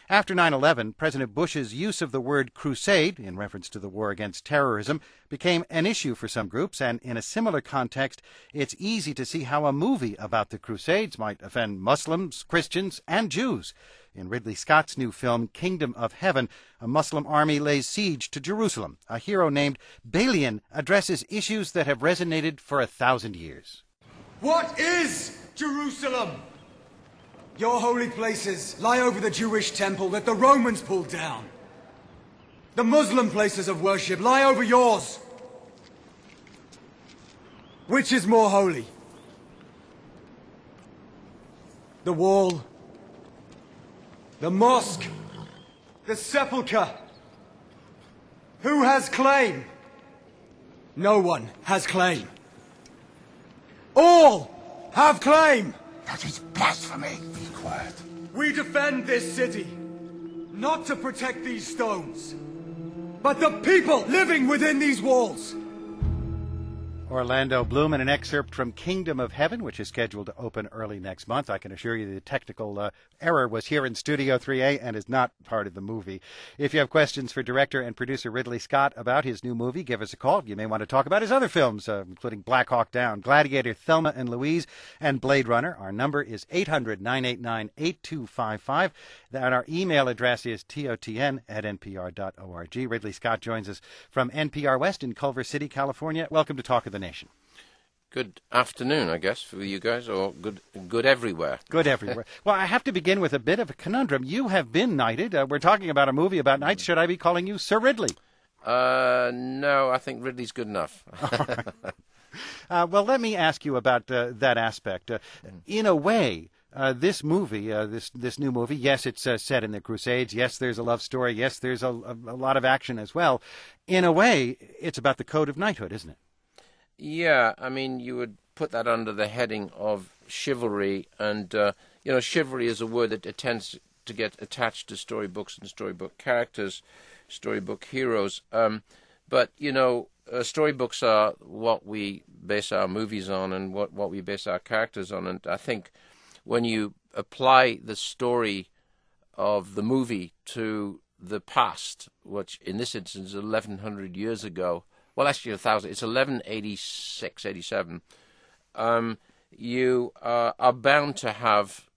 After 9/11, President Bush's use of the word crusade, in reference to the war against terrorism, became an issue for some groups, and in a similar context, it's easy to see how a movie about the Crusades might offend Muslims, Christians, and Jews. In Ridley Scott's new film, Kingdom of Heaven, a Muslim army lays siege to Jerusalem. A hero named Balian addresses issues that have resonated for 1,000 years. What is Jerusalem? Your holy places lie over the Jewish temple that the Romans pulled down. The Muslim places of worship lie over yours. Which is more holy? The wall, the mosque, the sepulchre. Who has claim? No one has claim. All have claim. That is blasphemy. Be quiet. We defend this city, not to protect these stones, but the people living within these walls. Orlando Bloom in an excerpt from Kingdom of Heaven, which is scheduled to open early next month. I can assure you the technical error was here in Studio 3A and is not part of the movie. If you have questions for director and producer Ridley Scott about his new movie, give us a call. You may want to talk about his other films, including Black Hawk Down, Gladiator, Thelma and Louise, and Blade Runner. Our number is 800-989-8255. And our email address is totn@npr.org. Ridley Scott joins us from NPR West in Culver City, California. Welcome to Talk of the Nation. Good afternoon, I guess, for you guys, or good everywhere. Good everywhere. Well, I have to begin with a bit of a conundrum. You have been knighted. We're talking about a movie about knights. Should I be calling you Sir Ridley? No, I think Ridley's good enough. Well, let me ask you about that aspect. In a way, this movie, this new movie, yes, it's set in the Crusades. Yes, there's a love story. Yes, there's a lot of action as well. In a way, it's about the code of knighthood, isn't it? Yeah, I mean, you would put that under the heading of chivalry, and chivalry is a word that tends to get attached to storybooks and storybook characters, storybook heroes. But storybooks are what we base our movies on and what we base our characters on. And I think when you apply the story of the movie to the past, which in this instance is 1,100 years ago, well, actually 1,000, it's 1186, 87, you are bound to have,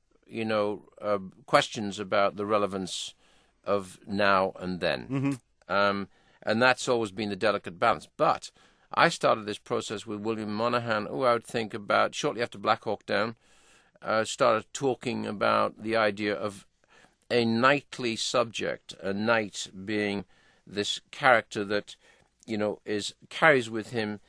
questions about the relevance of now and then. Mm-hmm. And that's always been the delicate balance. But I started this process with William Monahan, who I would think about shortly after Black Hawk Down, started talking about the idea of a knightly subject, a knight being this character that, carries with him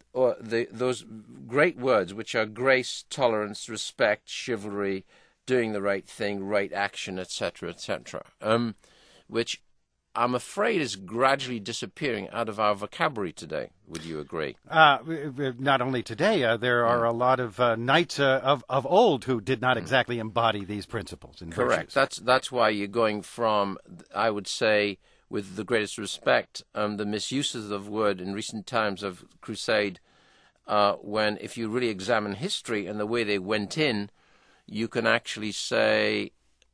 those great words, which are grace, tolerance, respect, chivalry, doing the right thing, right action, etc., etc., which I'm afraid is gradually disappearing out of our vocabulary today. Would you agree? Not only today, there are a lot of knights of old who did not exactly embody these principles and Correct. virtues. That's why you're going from, I would say, with the greatest respect, the misuses of the word in recent times of crusade, when if you really examine history and the way they went in, you can actually say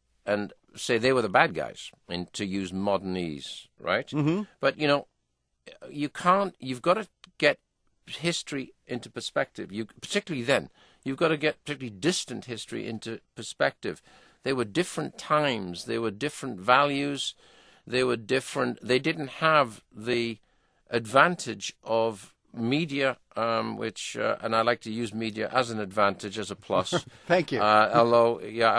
they were the bad guys, and to use modernese, right? Mm-hmm. But, you've got to get history into perspective. Particularly then, you've got to get particularly distant history into perspective. They were different times. They were different values. They were different. They didn't have the advantage of media, which, and I like to use media as an advantage, as a plus. Thank you. Although,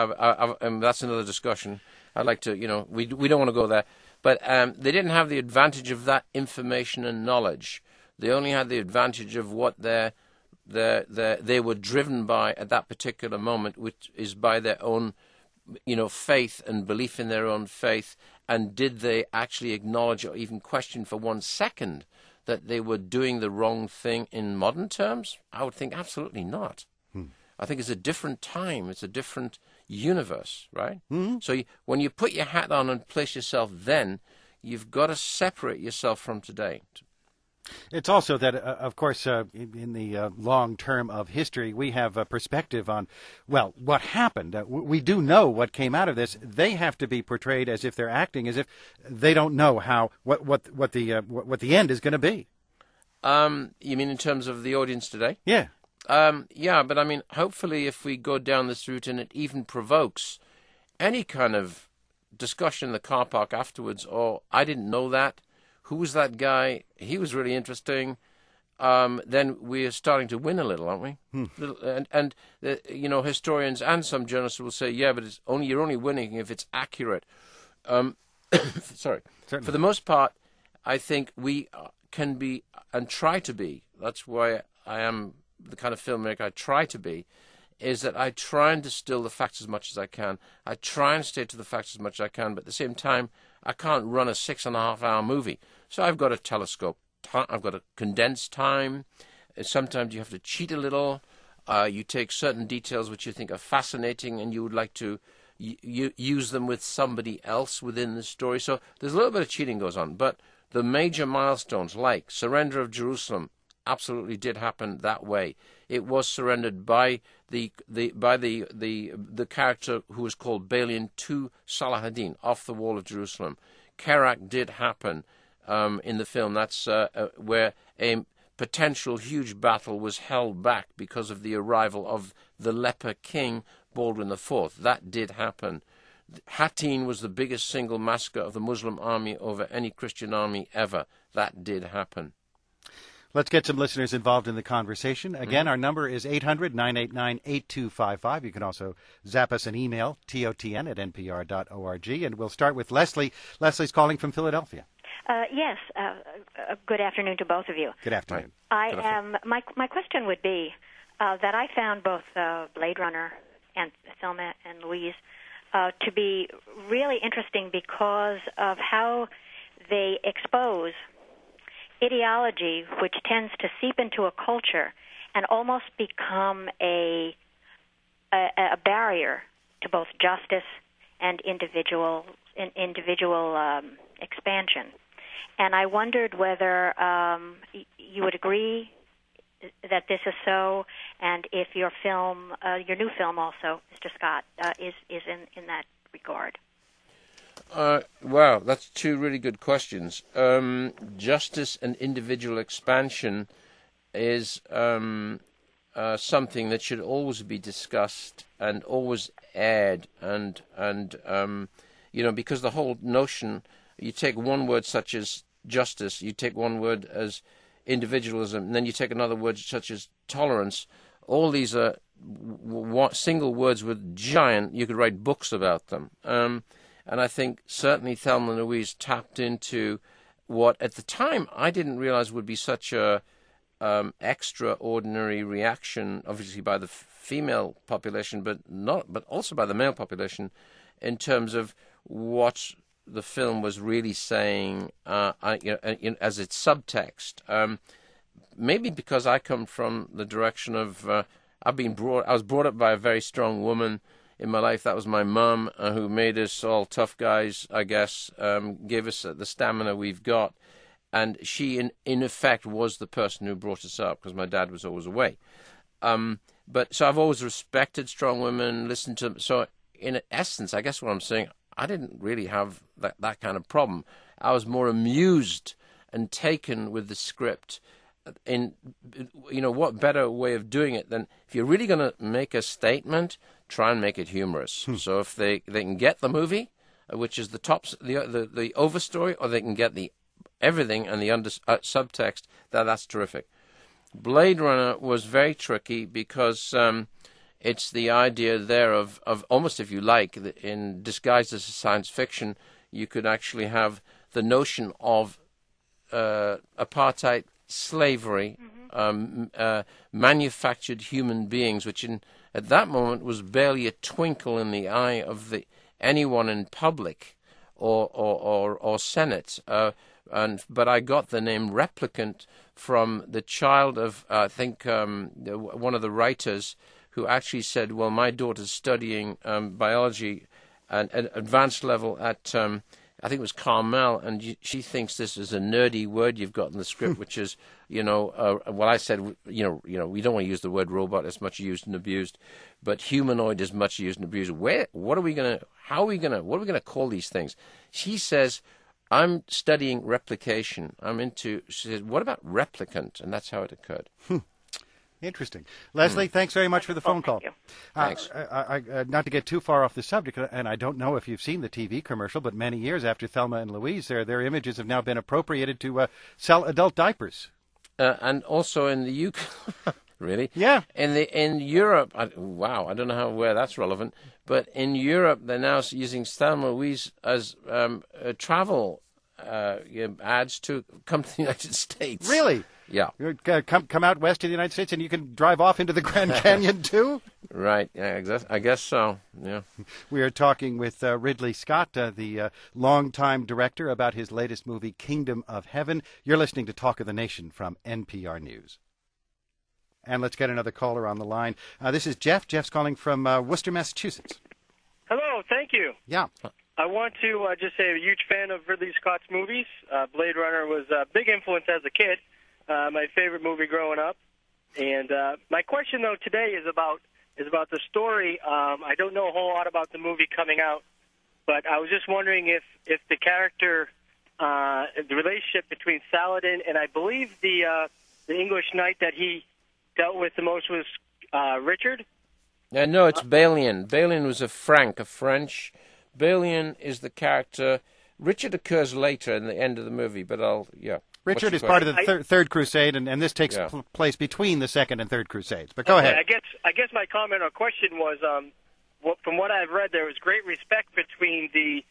that's another discussion. I'd like to, we don't want to go there. But they didn't have the advantage of that information and knowledge. They only had the advantage of what they were driven by at that particular moment, which is by their own, faith and belief in their own faith. And did they actually acknowledge or even question for 1 second that they were doing the wrong thing in modern terms? I would think absolutely not. I think it's a different time. It's a different universe, right? Mm-hmm. So when you put your hat on and place yourself then, you've got to separate yourself from today. It's also that, of course, in the long term of history, we have a perspective on, well, what happened. We do know what came out of this. They have to be portrayed as if they're acting as if they don't know what the end is going to be. You mean in terms of the audience today? Yeah. Yeah, but I mean, hopefully if we go down this route and it even provokes any kind of discussion in the car park afterwards, or I didn't know that, who was that guy, he was really interesting, then we're starting to win a little, aren't we? And historians and some journalists will say, yeah, but you're only winning if it's accurate. Sorry. Certainly. For the most part, I think we can be and try to be. That's why I am the kind of filmmaker I try to be, is that I try and distill the facts as much as I can. I try and stay to the facts as much as I can, but at the same time, I can't run a 6.5-hour movie. So I've got to telescope. I've got to condense time. Sometimes you have to cheat a little. You take certain details which you think are fascinating and you would like to use them with somebody else within the story. So there's a little bit of cheating goes on. But the major milestones like Surrender of Jerusalem absolutely did happen that way. It was surrendered by the character who was called Balian to Salah-ad-Din off the wall of Jerusalem. Kerak did happen in the film. That's where a potential huge battle was held back because of the arrival of the leper king Baldwin IV. That did happen. Hattin was the biggest single massacre of the Muslim army over any Christian army ever. That did happen. Let's get some listeners involved in the conversation. Again, our number is 800-989-8255. You can also zap us an email, totn@npr.org. And we'll start with Leslie. Leslie's calling from Philadelphia. Yes. Good afternoon to both of you. Good afternoon. My question would be that I found both Blade Runner and Thelma and Louise to be really interesting because of how they expose ideology which tends to seep into a culture and almost become a barrier to both justice and individual expansion. And I wondered whether you would agree that this is so, and if your new film also, Mr. Scott, is in that regard. Wow, that's two really good questions. Justice and individual expansion is something that should always be discussed and always aired, and because the whole notion, you take one word such as justice, you take one word as individualism, and then you take another word such as tolerance. All these are single words with giant, you could write books about them. And I think certainly Thelma and Louise tapped into what, at the time, I didn't realize would be such a extraordinary reaction, obviously by the female population, but also by the male population, in terms of what the film was really saying, as its subtext. Maybe because I come from the direction of I was brought up by a very strong woman in my life. That was my mum, who made us all tough guys, I guess, gave us the stamina we've got. And she, in effect, was the person who brought us up, because my dad was always away. So I've always respected strong women, listened to them. So in essence, I guess what I'm saying, I didn't really have that kind of problem. I was more amused and taken with the script. What better way of doing it than, if you're really going to make a statement, try and make it humorous. So if they can get the movie, which is the overstory, or they can get the everything and the subtext, that's terrific. Blade Runner was very tricky because it's the idea there of almost, if you like, in disguised as a science fiction, you could actually have the notion of apartheid, slavery, manufactured human beings, which at that moment was barely a twinkle in the eye of anyone in public or Senate. But I got the name replicant from the child of, I think, one of the writers, who actually said, well, my daughter's studying biology at advanced level at I think it was Carmel, and she thinks this is a nerdy word you've got in the script, which is, well, I said, we don't want to use the word robot. It's much used and abused, but humanoid is much used and abused. What are we going to call these things? She says, I'm studying replication. She says, what about replicant? And that's how it occurred. Interesting. Leslie, thanks very much for the phone call. Thanks. Not to get too far off the subject, and I don't know if you've seen the TV commercial, but many years after Thelma and Louise, their images have now been appropriated to sell adult diapers. And also in the UK, really? Yeah. In Europe, I don't know where that's relevant, but in Europe they're now using Thelma and Louise as travel ads to come to the United States. Really? Yeah. Come out west of the United States and you can drive off into the Grand Canyon too? Right. Yeah, I guess so. Yeah. We are talking with Ridley Scott, the longtime director, about his latest movie, Kingdom of Heaven. You're listening to Talk of the Nation from NPR News. And let's get another caller on the line. This is Jeff. Jeff's calling from Worcester, Massachusetts. Hello. Thank you. Yeah. I want to just say I'm a huge fan of Ridley Scott's movies. Blade Runner was a big influence as a kid. My favorite movie growing up. And my question, though, today is about the story. I don't know a whole lot about the movie coming out, but I was just wondering if the character, the relationship between Saladin and I believe the English knight that he dealt with the most was Richard? No, it's Balian. Balian was a French. Balian is the character. Richard occurs later in the end of the movie, but Richard is part of the Third Crusade, and this takes place between the Second and Third Crusades. But go ahead. I guess my comment or question was, from what I've read, there was great respect between the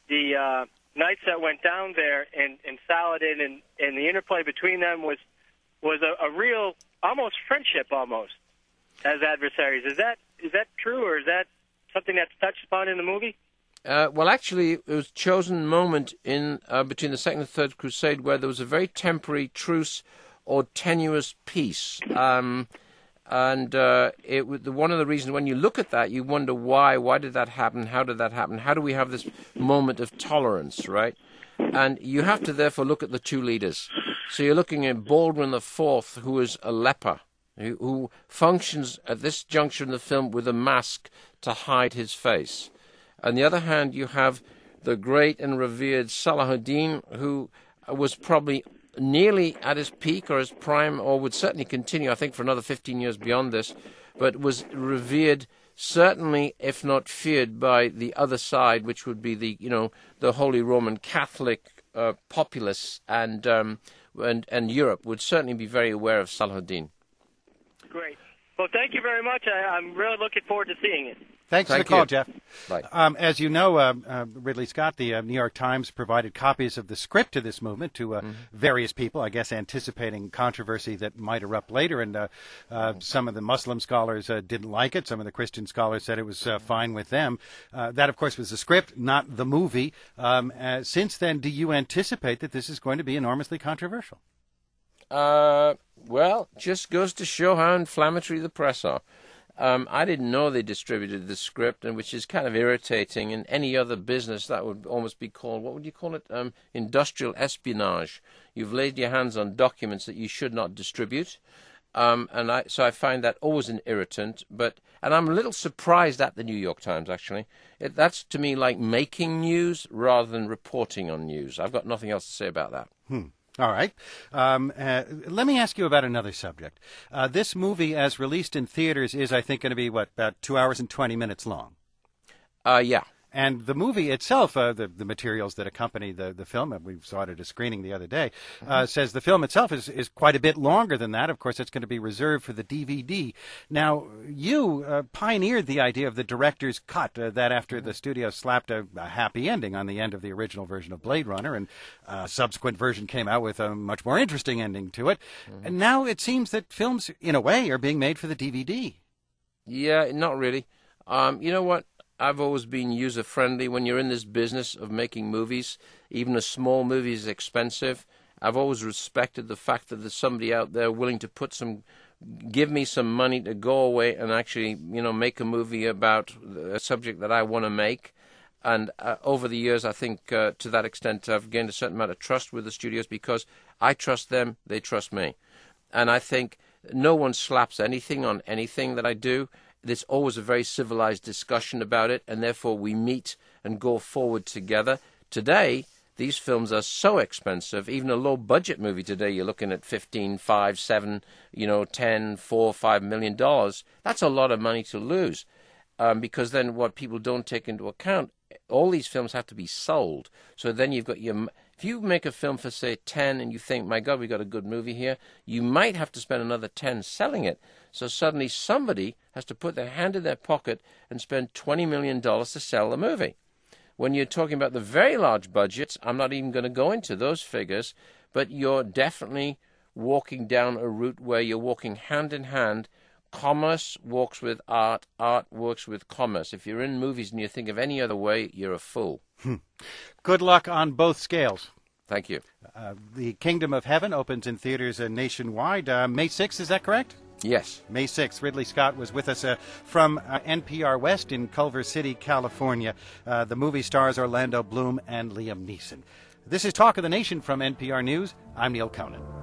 knights that went down there and Saladin, and the interplay between them was a real, almost friendship, almost as adversaries. Is that true, or is that something that's touched upon in the movie? Well, actually, it was a chosen moment in between the Second and Third Crusade where there was a very temporary truce or tenuous peace. And it was one of the reasons when you look at that, you wonder why. Why did that happen? How did that happen? How do we have this moment of tolerance, right? And you have to therefore look at the two leaders. So you're looking at Baldwin IV, who is a leper, who functions at this juncture in the film with a mask to hide his face. On the other hand, you have the great and revered Salahuddin, who was probably nearly at his peak or his prime, or would certainly continue, I think, for another 15 years beyond this, but was revered, certainly, if not feared, by the other side, which would be the Holy Roman Catholic populace, and Europe would certainly be very aware of Salahuddin. Great. Well, thank you very much. I'm really looking forward to seeing it. Thanks for the call, Jeff. Bye. As you know, Ridley Scott, the New York Times provided copies of the script to this movement to various people, I guess anticipating controversy that might erupt later. And some of the Muslim scholars didn't like it. Some of the Christian scholars said it was fine with them. That, of course, was the script, not the movie. Since then, do you anticipate that this is going to be enormously controversial? Well, just goes to show how inflammatory the press are. I didn't know they distributed the script, and which is kind of irritating. In any other business, that would almost be called, what would you call it? Industrial espionage. You've laid your hands on documents that you should not distribute. So I find that always an irritant. And I'm a little surprised at the New York Times, actually. That's, to me, like making news rather than reporting on news. I've got nothing else to say about that. All right. Let me ask you about another subject. This movie, as released in theaters, is, I think, going to be, about 2 hours and 20 minutes long? Yeah. And the movie itself, the materials that accompany the film, we saw it at a screening the other day, says the film itself is quite a bit longer than that. Of course, it's going to be reserved for the DVD. Now, you pioneered the idea of the director's cut, that after the studio slapped a happy ending on the end of the original version of Blade Runner, and a subsequent version came out with a much more interesting ending to it. And now it seems that films, in a way, are being made for the DVD. Yeah, not really. You know what? I've always been user-friendly. When you're in this business of making movies, even a small movie is expensive. I've always respected the fact that there's somebody out there willing to give me some money to go away and actually, make a movie about a subject that I want to make. And over the years, I think to that extent, I've gained a certain amount of trust with the studios because I trust them, they trust me. And I think no one slaps anything on anything that I do. There's always a very civilized discussion about it, and therefore we meet and go forward together. Today, these films are so expensive. Even a low-budget movie today, you're looking at 15, 5, 7, 10, 4, $5 million. That's a lot of money to lose, because then what people don't take into account, all these films have to be sold. So then you've got if you make a film for, say, 10 and you think, my God, we got a good movie here, you might have to spend another 10 selling it. So suddenly somebody has to put their hand in their pocket and spend $20 million to sell the movie. When you're talking about the very large budgets, I'm not even going to go into those figures, but you're definitely walking down a route where you're walking hand in hand. Commerce walks with art, art works with commerce. If you're in movies and you think of any other way, you're a fool. Good luck on both scales. Thank you. The Kingdom of Heaven opens in theaters nationwide May 6th, is that correct? Yes. May 6th. Ridley Scott was with us from NPR West in Culver City, California. The movie stars Orlando Bloom and Liam Neeson. This is Talk of the Nation from NPR News. I'm Neil Conan.